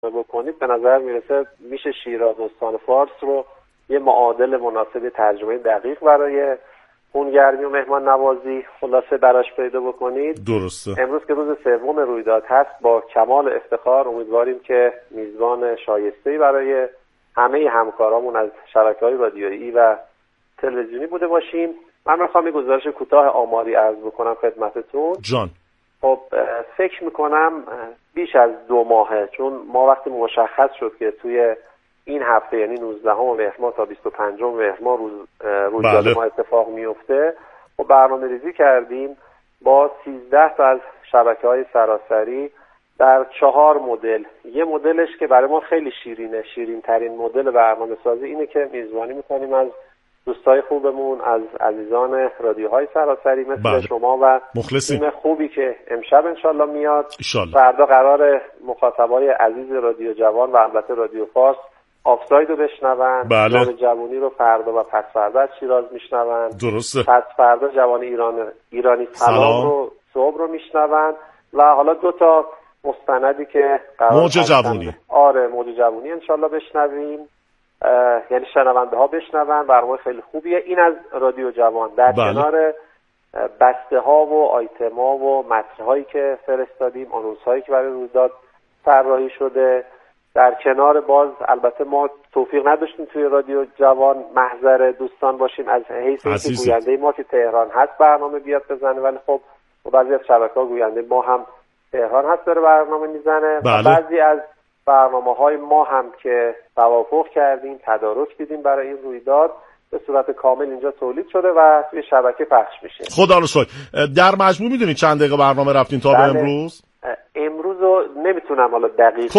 بکنید به نظر میرسه میشه شیراز استان فارس رو یه معادل مناسب ترجمه دقیق برای خونگرمی و مهمان نوازی خلاصه براش پیدا بکنید. درسته. امروز که روز سوم رویداد هست با کمال افتخار امیدواریم که میزبان شایسته‌ای برای همه همکارامون از شبکه‌های رادیویی و تلویزیونی بوده باشیم. من میخوام یه گزارش کوتاه آماری عرض بکنم خدمتتون. جان. خب فکر میکنم بیش از 2 ماهه، چون ما وقتی مشخص شد که توی این هفته یعنی 19 مهر ماه تا 25 مهر ماه رویداد ما اتفاق میفته و برنامه ریزی کردیم با 13 تا از شبکه‌های سراسری در 4 مدل. یه مدلش که برای ما خیلی شیرینه، شیرین ترین مدل برنامه سازی اینه که میزبانی میکنیم از دوستای خوبمون، از عزیزان رادیوهای سراسری مثل شما و تیم خوبی که امشب انشالله میاد. فردا قرار مخاطبای عزیز رادیو جوان و البته رادیو فارس آفساید رو بشنون. جام جوانی رو فردا و پس فردا از شیراز میشنون. درسته. پس فردا جوان ایرانی سلام رو صبح رو میشنون و حالا 2 تا مستندی که موج جوانی. آره موج جوانی انشالله بشنویم، یعنی شنونده ها بشنون. برنامه خیلی خوبیه این از رادیو جوان. در کنار بسته ها و آیتم ها و متن هایی که فرستادیم، آنونس هایی که برای رویداد طراحی شده، در کنار باز البته ما توفیق نداشتیم توی رادیو جوان محضر دوستان باشیم از حیث اینکه گوینده ما که تهران هست برنامه بیاد بزنه، ولی خب بعضی از شبکه‌ها گوینده ما هم تهران هست داره برنامه میزنه. بعضی از برنامه‌های ما هم که توافق کردیم تدارک دیدیم برای این رویداد به صورت کامل اینجا تولید شده و توی شبکه پخش میشه. خدا رو شکر. در مجموع میدونید چند دقیقه برنامه رفتین تا به امروز؟ امروز رو نمیتونم حالا دقیق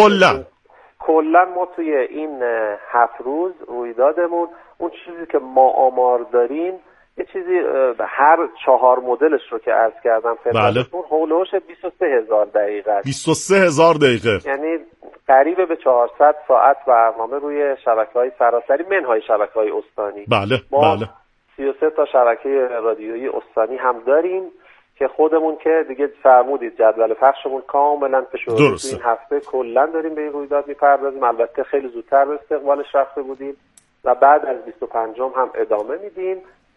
کلا ما توی این 7 روز رویدادمون اون چیزی که ما آمار داریم یه چیزی هر 4 مدلش رو که عرض کردم خدمتتون هولوش 23000 دقیقه است. 23000 دقیقه یعنی قریب به 400 ساعت برنامه روی شبکه‌های سراسری منهای شبکه‌های استانی. ما 33 تا شبکه رادیویی استانی هم داریم که خودمون که دیگه فرمودید جدول پخشمون کاملا فشرده تو این هفته کلا داریم به این رویداد میپردازیم. البته خیلی زودتر به استقبالش رفته بودیم و بعد از 25 هم ادامه میدیم،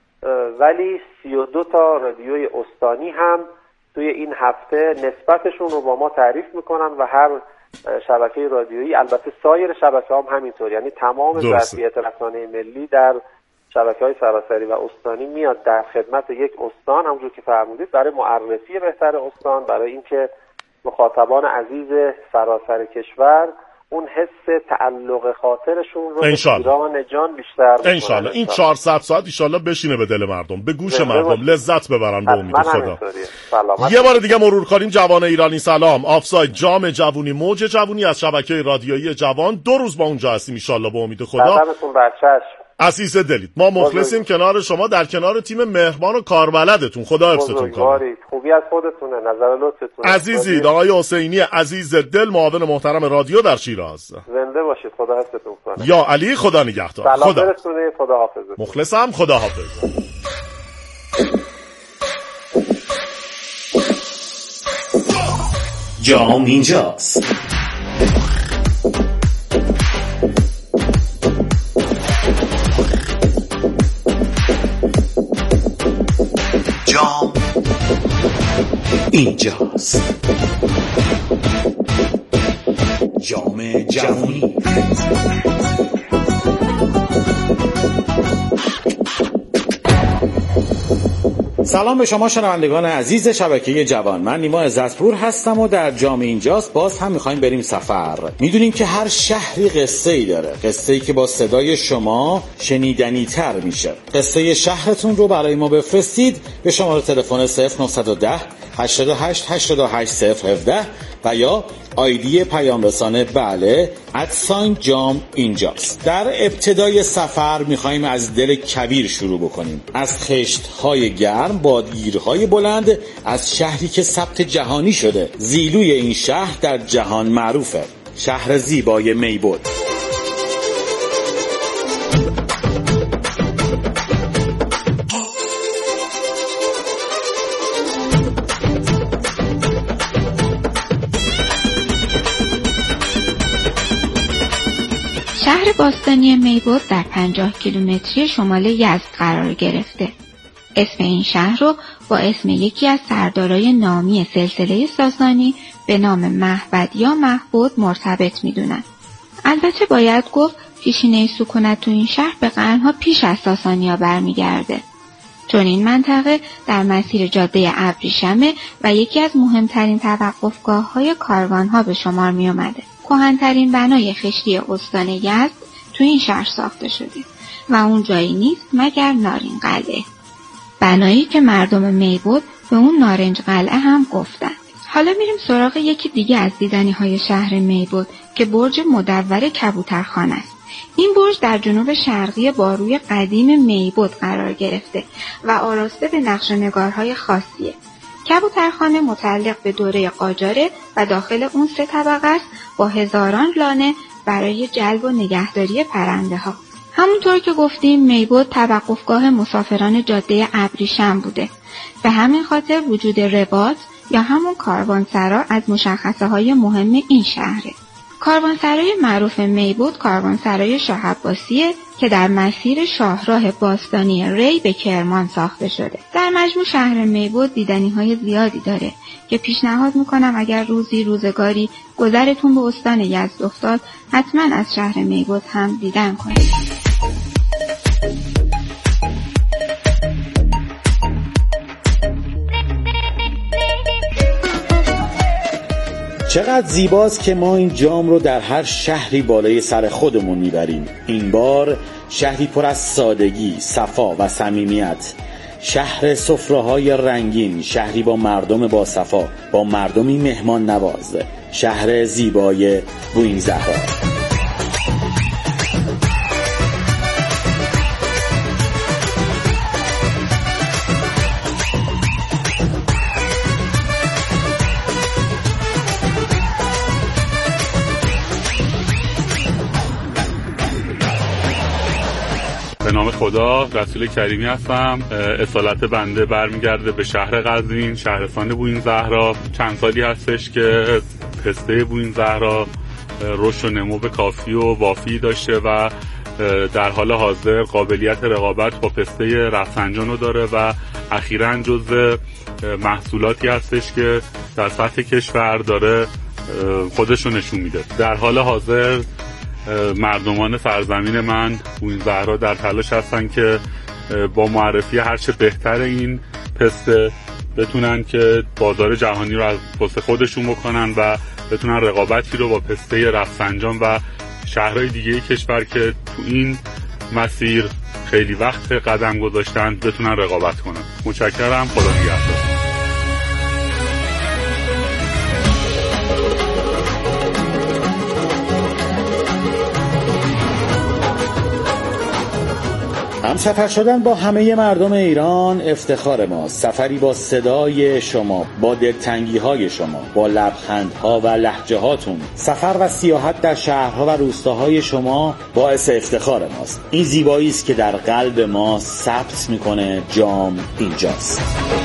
ولی 32 تا رادیوی استانی هم توی این هفته نسبتشون رو با ما تعریف میکنن و هر شبکه رادیویی البته سایر شبکه‌ها هم همینطور، یعنی تمام ظرفیت رسانه ملی در شبکه‌های سراسری و استانی میاد در خدمت یک استان، همونجور که فرمودید برای معرفی بهتر استان، برای اینکه مخاطبان عزیز سراسر کشور اون حس تعلق خاطرشون رو به ایران جان بیشتر انشالله این 400 ساعت انشالله بشینه به دل مردم، به گوش مردم، لذت ببرن به امید خدا. یه بار دیگه مرور کنیم جوان ایرانی سلام، آفساید، جام جوانی، موج جوانی از شبکه رادیویی جوان 2 روز با اونجا هستیم انشالله به امید خدا. قدمتون بر چشم. عزیز دلید ما مخلصیم کنار شما در کنار تیم مهربان و کاربلدتون. خدا حفظتون کنه. خوبی از خودتونه، نظر لطفتون. عزیزی آقای حسینی عزیز دل معاون محترم رادیو در شیراز. زنده باشید، خدا حفظتون کنه. یا علی خدا نگهدار. خدا برسونه، خدا حافظ. مخلصم، خدا حافظ. جام اینجاست. جام اینجاست. جام جهانی. سلام به شما شنوندگان عزیز شبکه جوان. من نیما عزتپور هستم و در جام اینجاست باز هم میخوایم بریم سفر. میدونیم که هر شهری قصه‌ای داره، قصه‌ای که با صدای شما شنیدنی تر میشه. قصه شهرتون رو برای ما بفرستید به شماره تلفن 0910 88 88 017 و یا آیدی پیام رسانه بله @جام اینجاست. در ابتدای سفر میخوایم از دل کبیر شروع بکنیم، از خشت‌های گرم، بادگیرهای بلند، از شهری که ثبت جهانی شده. زیلوی این شهر در جهان معروفه، شهر زیبای میبود. شهر باستانی میبود در 50 کیلومتری شمال یزد قرار گرفته. اسم این شهر رو با اسم یکی از سردارای نامی سلسله ساسانی به نام مهبد یا مهبود مرتبط میدونن. البته باید گفت پیشینه سکونت تو این شهر به قرنها پیش از ساسانیا برمیگرده. چون این منطقه در مسیر جاده ابریشمه و یکی از مهمترین توقفگاه‌های کاروان‌ها به شمار می اومده. کهن‌ترین بنای خشتی استان یزد تو این شهر ساخته شده و اون جایی نیست مگر نارنج قلعه. بنایی که مردم میبود به اون نارنج قلعه هم گفتن. حالا میریم سراغ یکی دیگه از دیدنی‌های شهر میبود که برج مدور کبوترخانه است. این برج در جنوب شرقی باروی قدیم میبود قرار گرفته و آراسته به نقشه‌نگارهای خاصیه. کبوترخانه متعلق به دوره قاجاره و داخل اون 3 طبقه است با هزاران لانه برای جلب و نگهداری پرنده ها. همونطور که گفتیم میبود توقفگاه مسافران جاده ابریشم بوده. به همین خاطر وجود رباط یا همون کاروانسرا از مشخصه های مهم این شهره. کاروانسرای معروف میبود کاروانسرای شاه عباسیه که در مسیر شاهراه باستانی ری به کرمان ساخته شده. در مجموع شهر میبود دیدنی‌های زیادی داره که پیشنهاد میکنم اگر روزگاری گذرتون به استان یزد افتاد حتما از شهر میبود هم دیدن کنید. چقدر زیباست که ما این جام رو در هر شهری بالای سر خودمون میبریم. این بار شهری پر از سادگی، صفا و صمیمیت، شهر سفره‌های رنگین، شهری با مردم با صفا، با مردمی مهمان نواز، شهر زیبای بوئین زهرا. به نام خدا، رسول کریمی هستم. اصالت بنده برمیگرده به شهر قزوین، شهرستان بوئین زهرا. چند سالی هستش که پسته بوئین زهرا رشد و نمو کافی و وافی داشته و در حال حاضر قابلیت رقابت با پسته رفسنجان رو داره و اخیراً جزو محصولاتی هستش که در سطح کشور داره خودش رو نشون میده. در حال حاضر مردمان سرزمین من بوئین زهرا در تلاش هستن که با معرفی هرچه بهتر این پسته بتونن که بازار جهانی رو از پس خودشون بکنن و بتونن رقابتی رو با پسته رفسنجان و شهرهای دیگه کشور که تو این مسیر خیلی وقت قدم گذاشتن بتونن رقابت کنن. متشکرم. خدا نگهدار. همسفر شدن با همه مردم ایران افتخار ماست. سفری با صدای شما، با دلتنگی های شما، با لبخندها و لهجه هاتون. سفر و سیاحت در شهرها و روستاهای شما باعث افتخار ماست. این زیبایی است که در قلب ما ثبت میکنه جام اینجاست.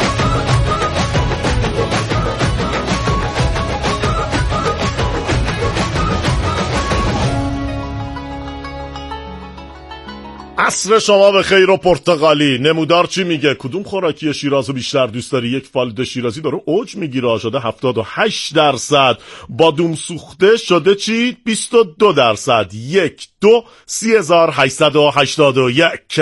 عصر شما به خیر و پرتغالی. نمودار چی میگه؟ کدوم خوراکی شیرازو بیشتر دوست داری؟ یک فالوده شیرازی داره اوج میگیره، شده 78%. بادوم سوخته شده چی؟ 22%. 1 2 3881.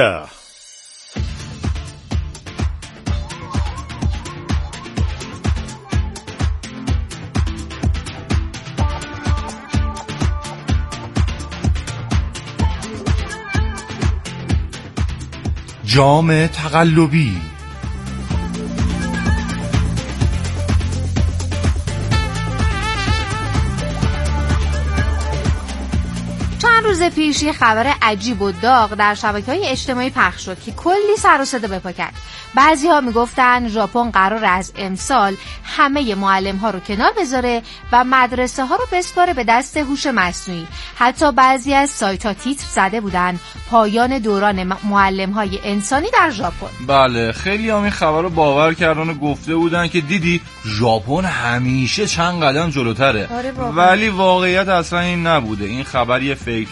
جام تقلبی. چند روز پیش یه خبر عجیب و داغ در شبکه‌های اجتماعی پخش شد که کلی سر و صدا به پا کرد. بعضی‌ها میگفتن ژاپن قرار از امسال همه معلم‌ها رو کنار بذاره و مدرسه‌ها رو بسپاره به دست هوش مصنوعی. حتی بعضی از سایت‌ها تیتر زده بودن پایان دوران معلم‌های انسانی در ژاپن. بله، خیلی هم این خبر رو باور کردن و گفته بودن که دیدی ژاپن همیشه چند قدم جلوتره. ولی واقعیت اصلا این نبوده. این خبر یه فیک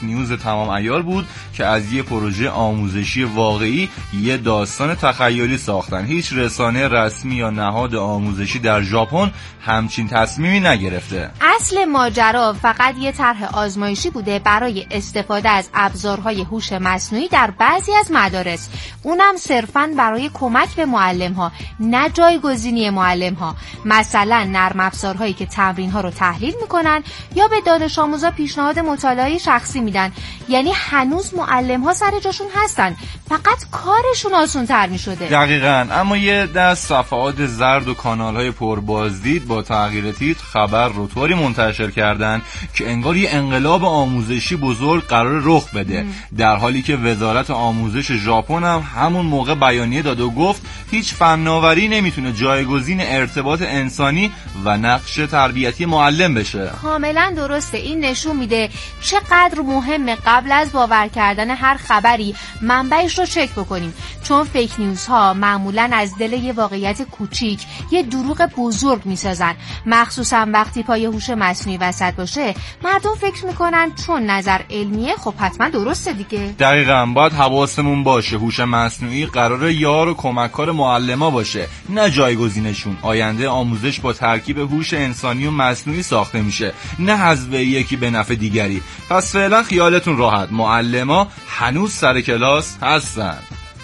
نیوز تمام عیار بود که از یه پروژه آموزشی واقعی یه داستان تخیلی ساختن. هیچ رسانه رسمی یا نهاد آموزشی در ژاپن همچین تصمیمی نگرفته. اصل ماجرا فقط یه طرح آزمایشی بوده برای استفاده از ابزارهای هوش مصنوعی در بعضی از مدارس، اونم صرفاً برای کمک به معلم‌ها، نه جایگزینی معلم‌ها. مثلا نرم افزارهایی که تمرین‌ها رو تحلیل می‌کنن یا به دانش آموزا پیشنهاد مطالعه شخصی میدن. یعنی هنوز معلم‌ها سر جاشون هستن، فقط کارشون آسان‌تر می‌شده. دقیقاً. اما یه دست صفحات زرد و کانال‌های پربازدید با تغییر تیتر خبر رو طوری منتشر کردن که انگار یه انقلاب آموزشی بزرگ قرار رخ بده، در حالی که وزارت آموزش ژاپن هم همون موقع بیانیه داد و گفت هیچ فناوری نمیتونه جایگزین ارتباط انسانی و نقش تربیتی معلم بشه. کاملا درسته. این نشون میده چقدر مهمه قبل از باور کردن هر خبری منبعش رو چک بکنیم، چون فیک نیوزها معمولا از دل یه واقعیت کوچیک یه دروغ بزرگ میسازن. مخصوصا وقتی پای هوش مصنوعی وسط باشه، مردم فکر میکنن چون نظر علمیه خب حتما درسته دیگه. دقیقاً. باید حواسمون باشه هوش مصنوعی قراره یار و کمککار معلما باشه، نه جایگزینشون. آینده آموزش با ترکیب هوش انسانی و مصنوعی ساخته میشه، نه حذف یکی به نفع دیگری. پس فعلا خیالتون راحت، معلما هنوز سر کلاس هستن.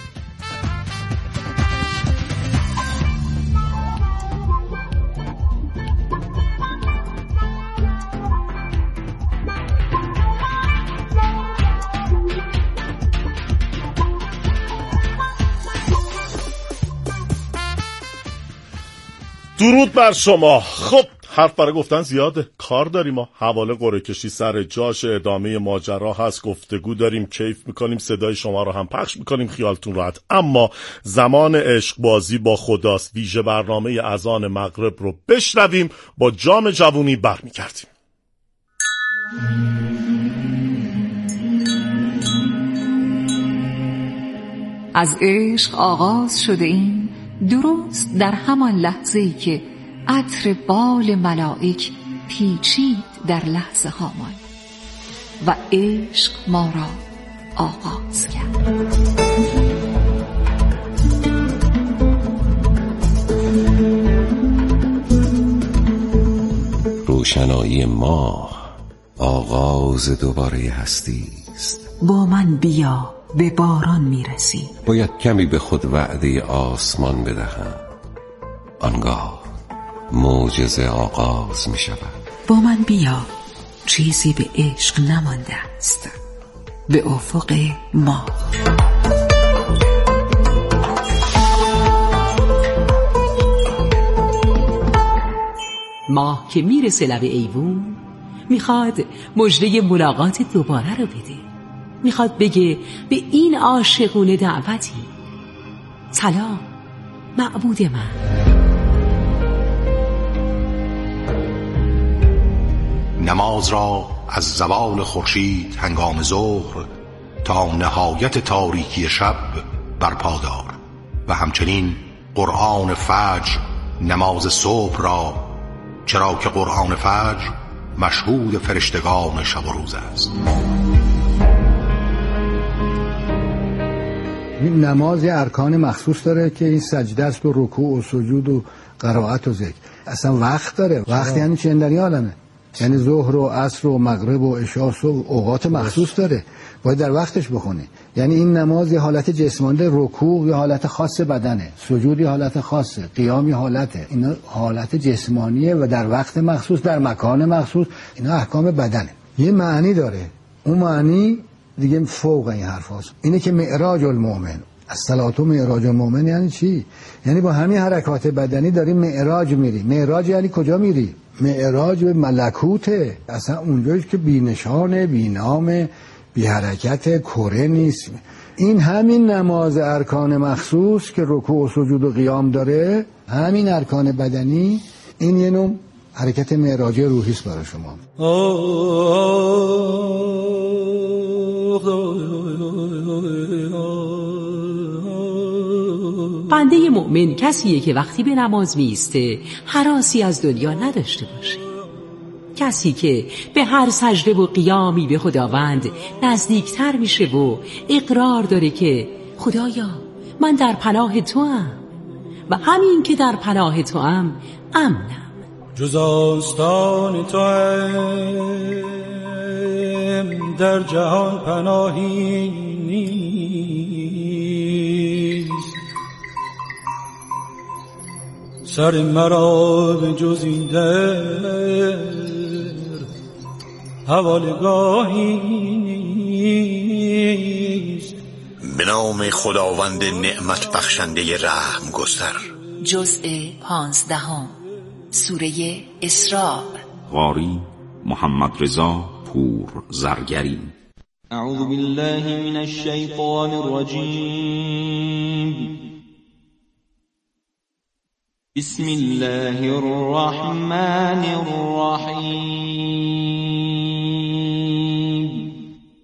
درود بر شما. خب حرف برای گفتن زیاده، کار داریم. ما حواله قرعه کشی سر جاش، ادامه ماجرا هست، گفتگو داریم، کیف میکنیم، صدای شما رو هم پخش میکنیم، خیالتون راحت. اما زمان عشق بازی با خداست. ویژه برنامه اذان مغرب رو بشنویم، با جام جوونی برمیگردیم. از عشق آغاز شده این، درست در همان لحظه‌ای که عطر بال ملائک پیچید در لحظه هامان و عشق ما را آغاز کرد. روشنایی ماه آغاز دوباره هستی است. با من بیا به باران میرسی. باید کمی به خود وعده آسمان بدهم، آنگاه معجزه آغاز می شود. با من بیا، چیزی به عشق نمانده است، به افق ما. ماه که میرسه لب ایوون، میخواد مژده ملاقات دوباره رو بده. میخواد بگه به این عاشقونه دعوتی. سلام معبود من. نماز را از زوال خورشید هنگام ظهر تا نهایت تاریکی شب برپا دار و همچنین قرآن فجر، نماز صبح را، چرا که قرآن فجر مشهود فرشتگان شب و روز است. این نماز ارکان مخصوص داره که این سجده است و رکوع و سجود و قرائت و ذکر. اصلا وقت داره. وقت یعنی چه؟ در این عالمه، یعنی ظهر و عصر و مغرب و عشاء و اوقات مخصوص داره، باید در وقتش بخونی. یعنی این نماز یه حالت جسمانی، رکوع یه حالت خاص بدنه، سجود یه حالت خاصه، قیام یه حالته. اینا حالت جسمانیه و در وقت مخصوص، در مکان مخصوص. اینا احکام بدنه. یه معنی داره، اون معنی دیگه فوق این حرف هست. اینه که معراج المؤمن، الصلاة معراج المؤمن یعنی چی؟ یعنی با همین حرکات بدنی داری معراج میری. معراج یعنی کجا میری؟ معراج به ملکوته، اصلا اونجاییست که بی نشانه، بی نامه، بی حرکت، کره نیست. این همین نماز ارکان مخصوص که رکوع و سجود و قیام داره، همین ارکان بدنی، این یه نوع حرکت معراج روحیست برای شما. بنده مؤمن کسیه که وقتی به نماز میسته هراسی از دنیا نداشته باشه. کسی که به هر سجده و قیامی به خداوند نزدیکتر میشه و اقرار داره که خدایا من در پناه توام و همین که در پناه توام امنم. جز آستان توام در جهان پناهی نیست، سر مرا به جز این در حوالگاهی نیست. به نام خداوند نعمت بخشنده رحم گستر. جزء 15 سوره اسراء. قاری محمد رضا پور زرگری. اعوذ بالله من الشیطان الرجیم. بسم الله الرحمن الرحیم.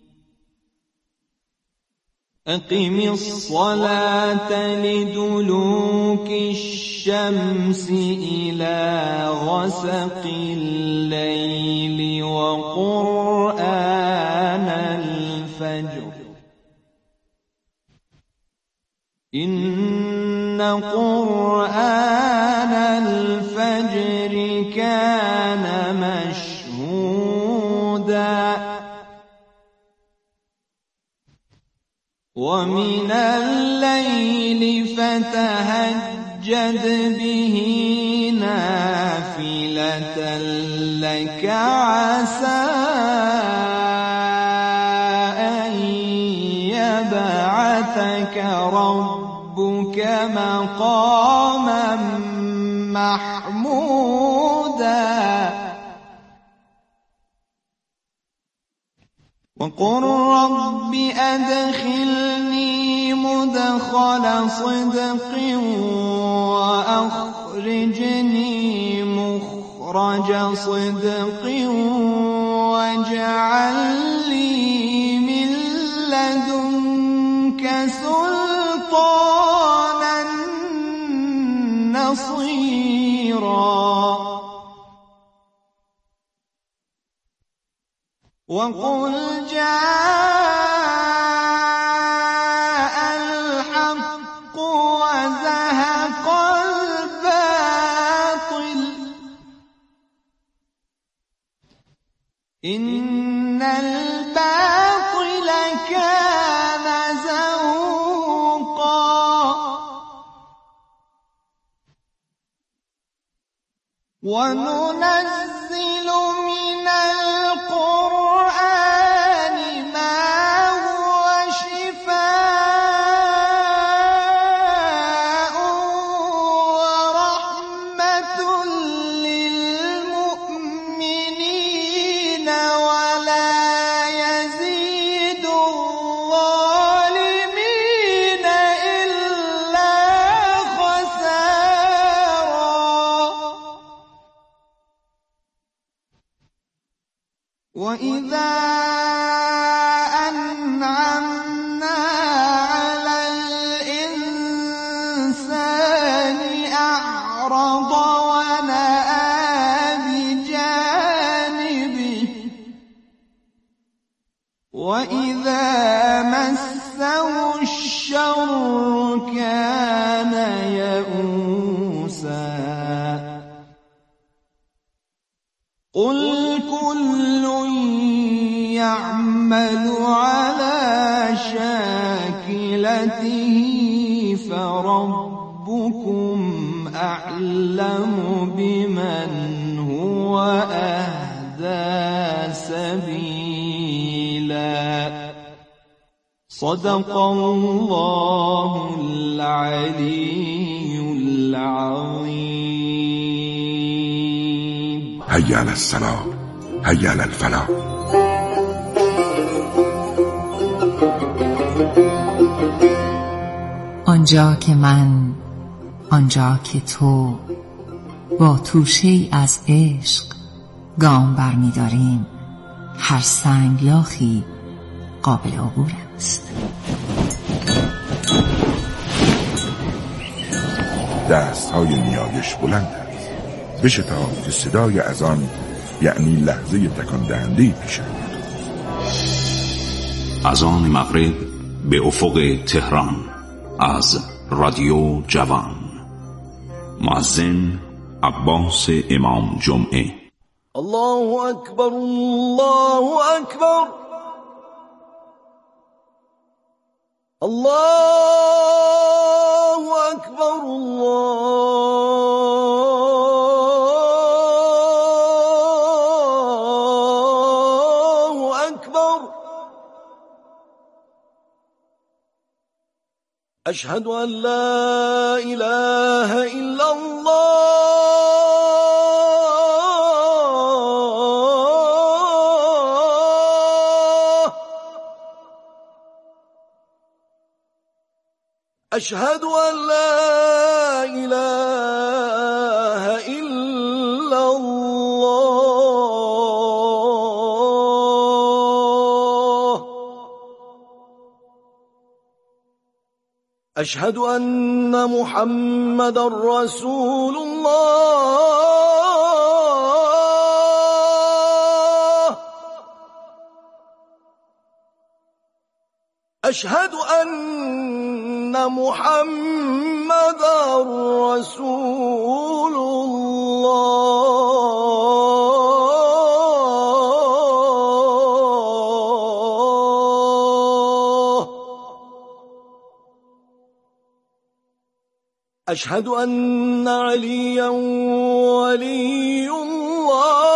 اقم الصلاة لدلوك الشمس إلى غسق الليل وقرآن الفجر إن قرآن الفجر كان مشهودا ومن الليل فتهجد به نافلة لك عسى أن يبعثك ربك مقاما محمودا وقل رب أدخلني مدخل صدق وأخرجني مخرج صدق واجعل لي من لدنك سلطانا نصيرا وقل جاء الحق وزهق الباطل إن الباطل كان زهوقا وننزل من القرآن ما هو شفاء ورحمة للمؤمنين ولا يزيد الظالمين إلا خسارا وإذا أنعمنا على الإنسان أعرض ونأى بجانبه وإذا مسه الشر كان يئوسا قل كل يعمل على شاكلته فربكم أعلم بمن هو أهدى سبيلا صدق الله العلي العظيم. هيا على الصلاة هيا على الفلاح. آنجا که من، آنجا که تو با توشه‌ای از عشق گام برمی‌داریم، هر سنگلاخی قابل عبور است. دست‌های نیایش بلند است، بشتاب که صدای اذان یعنی لحظه تکان دهنده پیش آید. از آن مغرب به افق تهران از رادیو جوان. مؤذن عباس امام جمعه. الله اکبر الله اکبر الله اکبر الله اکبر. اشهد ان لا اله الا الله أشهد أن لا إله إلا الله أشهد أن محمد رسول الله أشهد أن محمد رسول الله أشهد أن عليا ولي الله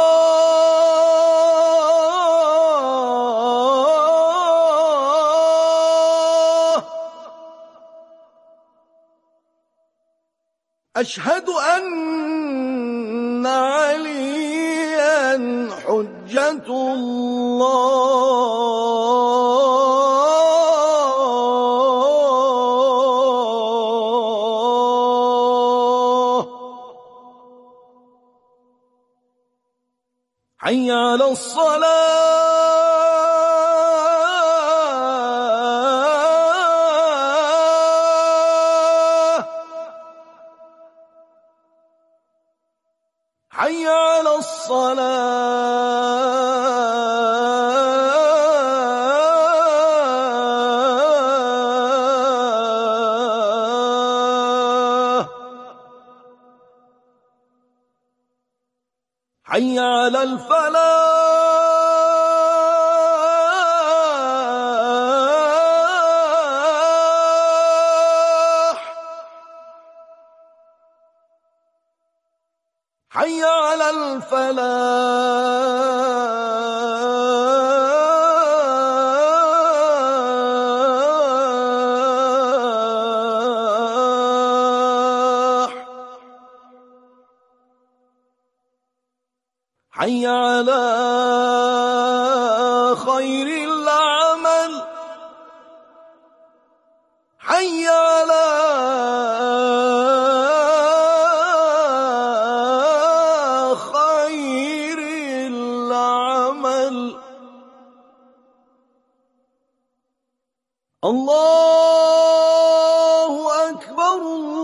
أشهد أن عليا حجة الله. حي على الصلاة حي على الصلاة حي على الفلاح حي على الفلاح حي على خير العمل حي على خير العمل. الله أكبر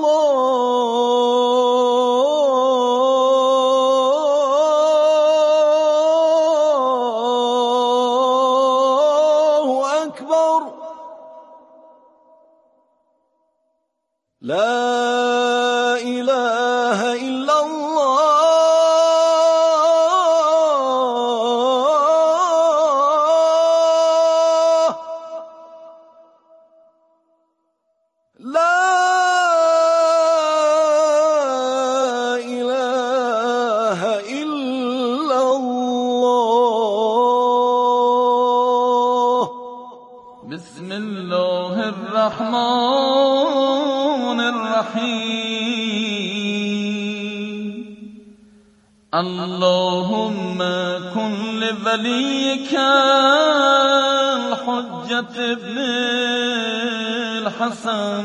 الله أكبر. لا إله إلا الله لا إله إلا الله. بسم الله الرحمن الرحيم. اللهم كن لوليك الحجة ابن الحسن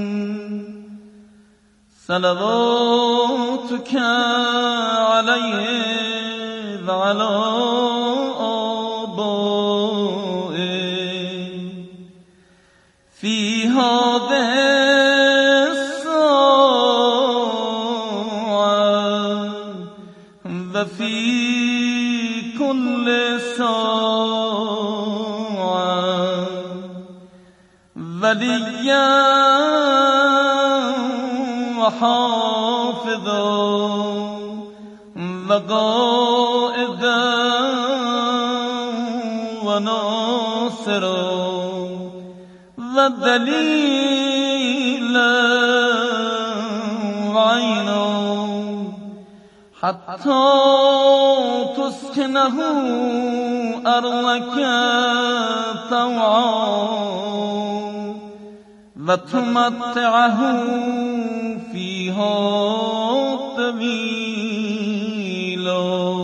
صلواتك عليه وعلى آبائه في هذه الساعة وفي ولیا و حافظا و قائدا و ناصرا و دلیلا و عینا حتی تسکنه ارضک طوعا و تمتعه فیها طویلا.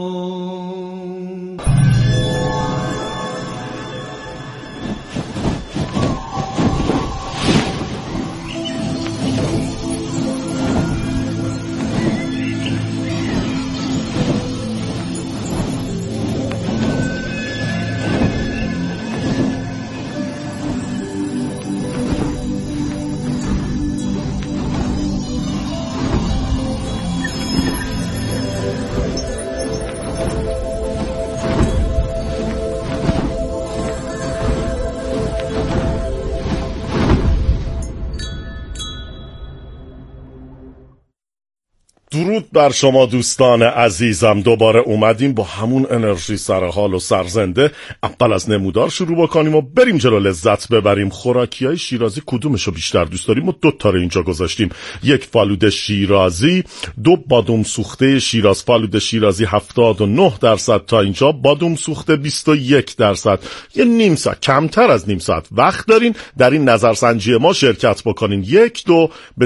درود بر شما دوستان عزیزم، دوباره اومدیم با همون انرژی سرحال و سرزنده. اول از نمودار شروع بکنیم و بریم جلو لذت ببریم. خوراکیای شیرازی کدومشو بیشتر دوست داریم؟ ما 2 تا رو اینجا گذاشتیم، 1 فالوده شیرازی، 2 بادوم سوخته شیراز. فالوده شیرازی 79% تا اینجا، بادوم سوخته 21%. یه نیم ساعت، کمتر از نیم ساعت وقت دارین در این نظرسنجی ما شرکت بکنین. 1-2 به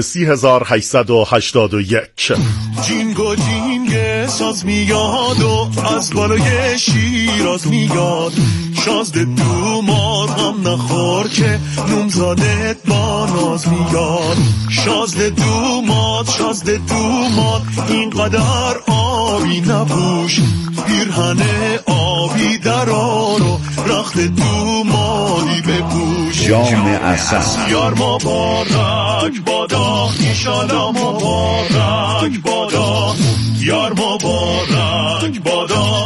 30,881. جینگو جینگ ساز میاد و از بالای شیراز میاد، شازده دو مار هم نخور که نومزادت با ناز میاد. شازده دو مار اینقدر آبی نپوش، پیرهن آبی درار و رخت دو ماری بپوش. جام عسل یار مبارک بادا، ایشالا مبارک بادا، یار مبارک بادا،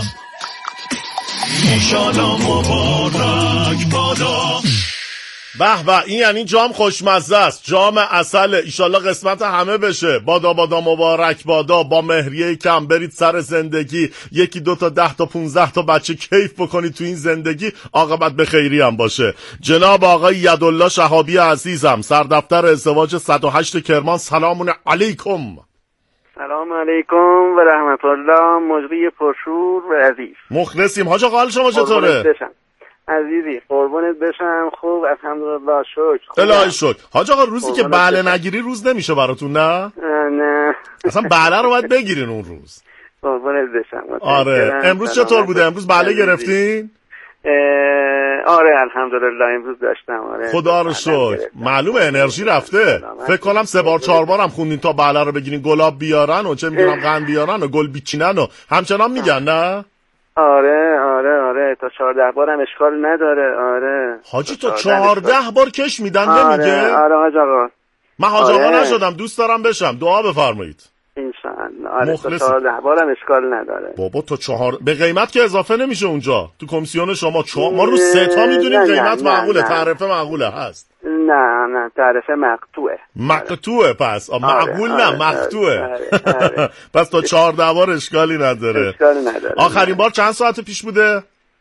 ایشالا مبارک بادا. به به، این یعنی جام خوشمزه است، جام عسل. ایشالله قسمت همه بشه. بادا بادا مبارک بادا. با مهریه کم برید سر زندگی، 1 2 تا 10 تا 15 تا بچه کیف بکنید تو این زندگی، عاقبت به خیری هم باشه. جناب آقای یدالله شهابی عزیزم، سردفتر ازدواج 108 کرمان، سلام علیکم. سلام علیکم و رحمت الله. مجری پرشور و عزیز، مخلصیم. حاج آقا حال شما چطوره؟ عزیزی قربونت بشم. خوب الحمدلله، شکر. الهی شکر. حاج آقا روزی که بله نگیری روز نمیشه براتون؟ نه اصلا بله رو باید بگیرین اون روز. قربونت بشم. آره امروز چطور بوده؟ امروز بله گرفتین؟ آره الحمدلله امروز داشتم. آره خدا رو شکر. معلومه انرژی رفته. فکر کنم 3 بار 4 بارم خوندین تا بله رو بگیرین، گلاب بیارن و چه میدونم قند بیارن و گل بیچینن و همچنان میگن نه؟ آره تا 14 بارم اشکال نداره. آره حاجی تا 14 بار کش میدن نمیگه؟ آره حاج آقا. من حاج آقا نشدم، دوست دارم بشم. دعا بفرمایید. انشاءالله. آره تا 14 بارم اشکال نداره. بابا تا 4 به قیمت که اضافه نمیشه اونجا تو کمیسیون شما. ما رو 3 تا میدونیم قیمت معقوله، تعرفه معقوله هست. نه تعرفه مقطوعه. پس معقول نه مقطوعه. پس تا 14 بار اشکالی نداره. آخرین بار چند ساعت پیش بوده؟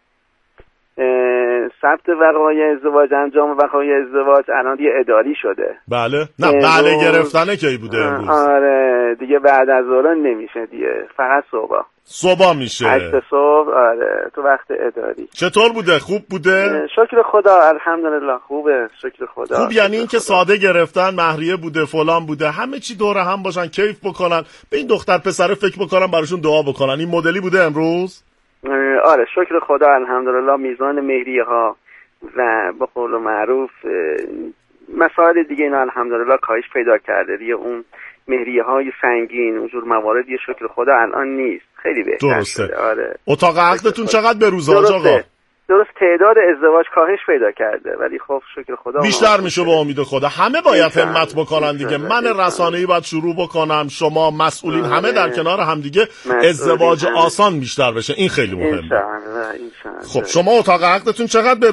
ثبت وقایع ازدواج، انجام وقایع ازدواج الان دیگه اداری شده. بله. نه بله گرفتنه کی بوده امروز؟ آره دیگه بعد از ظهر نمیشه دیگه، فقط صبح میشه. 8 صبح. آره تو وقت اداری. چطور بوده؟ خوب بوده؟ شکر خدا الحمدلله خوبه، شکر خدا. خوب یعنی این که ساده گرفتن، مهریه بوده، فلان بوده، همه چی دوره هم باشن، کیف بکنن، به این دختر پسره فکر بکنن، براشون دعا بکنن. این مدلی بوده امروز؟ آره شکر خدا الحمدلله. میزان مهریه ها و به قول معروف مسائل دیگه اینا الحمدلله کاهش پیدا کرده دیگه. اون مهریه های سنگین اونجور موارد یه شکر خدا الان نیست، خیلی بهتر شده. آره اتاق عقدتون چقدر به روز آقا؟ درست تعداد ازدواج کاهش پیدا کرده ولی خب شکر خدا بیشتر میشه به امید خدا. همه باید همت بکنن دیگه. من رسانه‌ای باید شروع بکنم، شما مسئولین همه در کنار هم دیگه ازدواج آسان بیشتر بشه. این خیلی مهمه. خب شما اتاق عقدتون چقدر